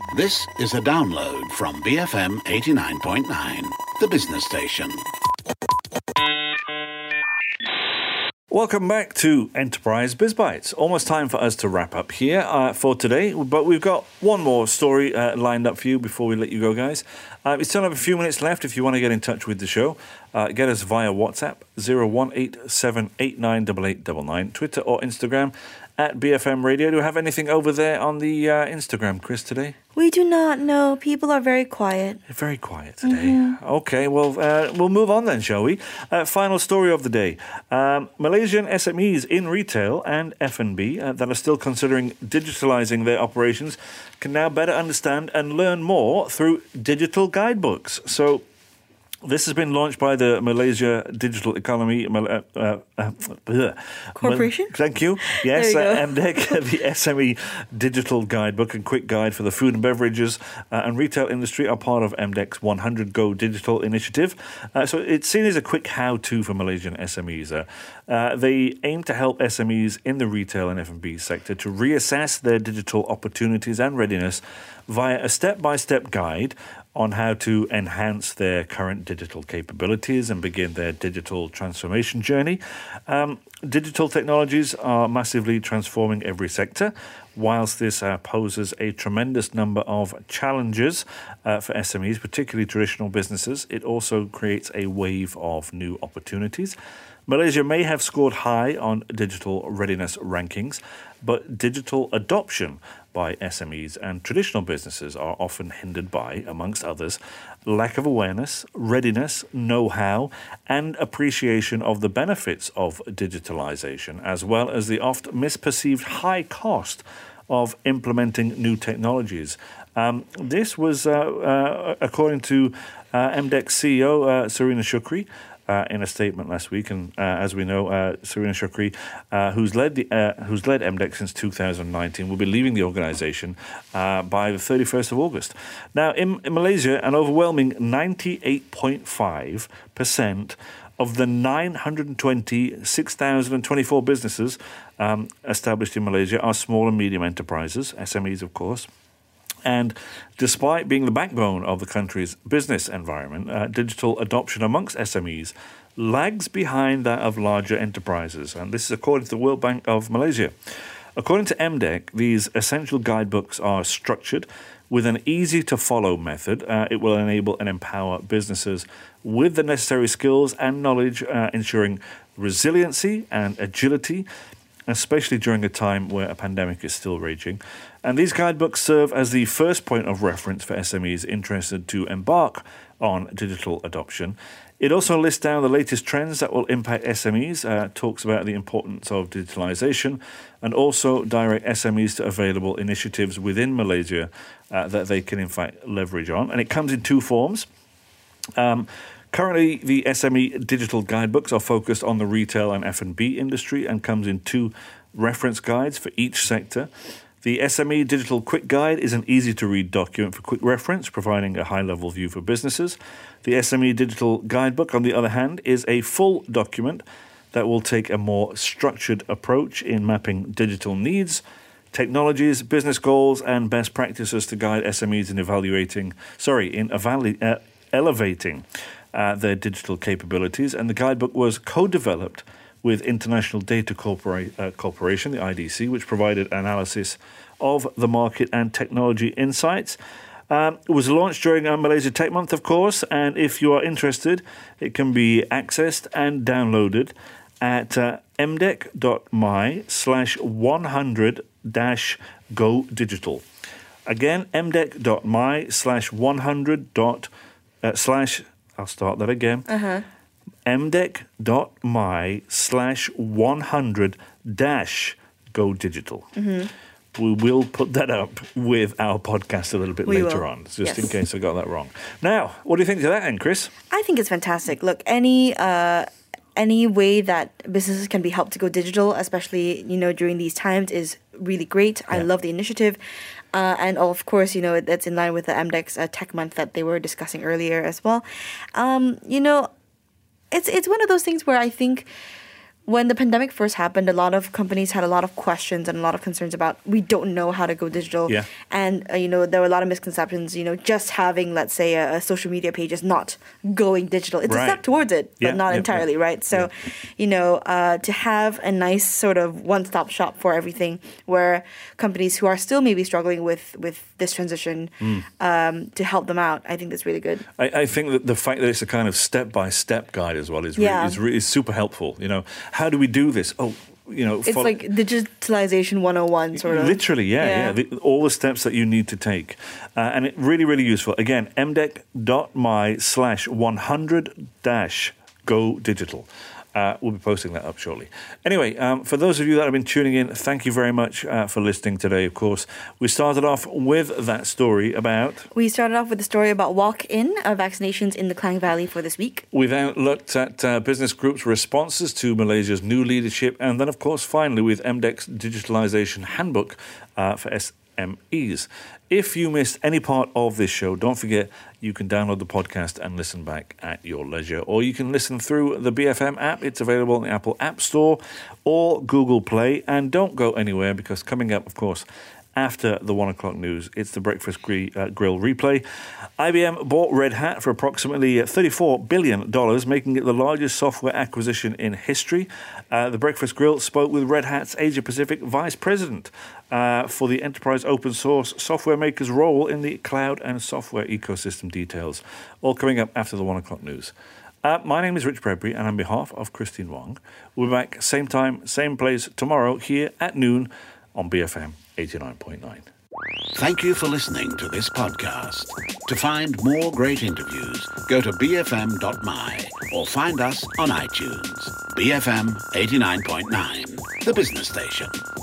This is a download from BFM 89.9, the business station. Welcome back to Enterprise Biz Bites. Almost time for us to wrap up here for today, but we've got one more story lined up for you before we let you go, guys. We still have a few minutes left if you want to get in touch with the show. Get us via WhatsApp, 01878898899, Twitter or Instagram, at BFM Radio. Do we have anything over there on the Instagram, Chris, today? We do not know. People are very quiet. Very quiet today. Okay, well, we'll move on then, shall we? Final story of the day. Malaysian SMEs in retail and F&B that are still considering digitalizing their operations can now better understand and learn more through digital guidebooks. So this has been launched by the Malaysia Digital Economy Corporation? Thank you. Yes, There you MDEC, the SME Digital Guidebook and Quick Guide for the food and beverages and retail industry are part of MDEC's 100 Go Digital initiative. So it's seen as a quick how-to for Malaysian SMEs. They aim to help SMEs in the retail and F&B sector to reassess their digital opportunities and readiness via a step-by-step guide on how to enhance their current digital capabilities and begin their digital transformation journey. Digital technologies are massively transforming every sector. Whilst this poses a tremendous number of challenges for SMEs, particularly traditional businesses, it also creates a wave of new opportunities. Malaysia may have scored high on digital readiness rankings, but digital adoption by SMEs and traditional businesses are often hindered by, amongst others, lack of awareness, readiness, know-how, and appreciation of the benefits of digitalization, as well as the oft misperceived high cost of implementing new technologies. This was, according to MDEC CEO Serena Shukri, in a statement last week, and as we know, Serena Shukri, who's led MDEC since 2019, will be leaving the organisation by the 31st of August. Now, in Malaysia, an overwhelming 98.5% of the 926,024 businesses established in Malaysia are small and medium enterprises, SMEs, of course. And despite being the backbone of the country's business environment, digital adoption amongst SMEs lags behind that of larger enterprises. And this is according to the World Bank of Malaysia. According to MDEC, these essential guidebooks are structured with an easy-to-follow method. It will enable and empower businesses with the necessary skills and knowledge, ensuring resiliency and agility, especially during a time where a pandemic is still raging. And these guidebooks serve as the first point of reference for SMEs interested to embark on digital adoption. It also lists down the latest trends that will impact SMEs, talks about the importance of digitalization, and also direct SMEs to available initiatives within Malaysia that they can, in fact, leverage on. And it comes in two forms. Currently, the SME digital guidebooks are focused on the retail and F&B industry and comes in two reference guides for each sector. The SME Digital Quick Guide is an easy-to-read document for quick reference, providing a high-level view for businesses. The SME Digital Guidebook, on the other hand, is a full document that will take a more structured approach in mapping digital needs, technologies, business goals, and best practices to guide SMEs in elevating their digital capabilities. And the guidebook was co-developed with International Data Corporation, the IDC, which provided analysis of the market and technology insights. It was launched during Malaysia Tech Month, of course, and if you are interested, it can be accessed and downloaded at mdec.my/100-go digital. Again, mdec.my/100. I'll start that again. mdec.my/100-go digital. We will put that up with our podcast a little bit later on, just in case I got that wrong. Now, what do you think of that then, Chris? I think it's fantastic. Look, any way that businesses can be helped to go digital, especially, during these times, is really great. I love the initiative. And of course, that's in line with the MDEC's Tech Month that they were discussing earlier as well. It's one of those things where I think when the pandemic first happened, a lot of companies had a lot of questions and a lot of concerns about we don't know how to go digital. Yeah. And, there were a lot of misconceptions, just having, let's say, a social media page is not going digital. It's Right. a step towards it, but Yeah, not yeah, entirely, yeah. right? So, to have a nice sort of one-stop shop for everything where companies who are still maybe struggling with this transition to help them out, I think that's really good. I think that the fact that it's a kind of step-by-step guide as well is Yeah. really super helpful. How do we do this? It's like digitalization 101, sort of. Literally, yeah. All the steps that you need to take. And it really, really useful. Again, mdec.my/100-go digital. We'll be posting that up shortly. Anyway, for those of you that have been tuning in, thank you very much for listening today, of course. We started off with that story about... We started off with the story about walk-in vaccinations in the Klang Valley for this week. We then looked at business groups' responses to Malaysia's new leadership. And then, of course, finally, with MDEC's Digitalisation Handbook for SMEs. If you missed any part of this show, don't forget you can download the podcast and listen back at your leisure. Or you can listen through the BFM app. It's available in the Apple App Store or Google Play. And don't go anywhere because coming up, of course, after the 1 o'clock news, it's the Breakfast Grill replay. IBM bought Red Hat for approximately $34 billion, making it the largest software acquisition in history. The Breakfast Grill spoke with Red Hat's Asia Pacific Vice President for the enterprise open source software maker's role in the cloud and software ecosystem details. All coming up after the 1 o'clock news. My name is Rich Bradbury, and on behalf of Christine Wong, we'll be back same time, same place tomorrow here at noon on BFM 89.9. Thank you for listening to this podcast. To find more great interviews, go to bfm.my or find us on iTunes. BFM 89.9, the business station.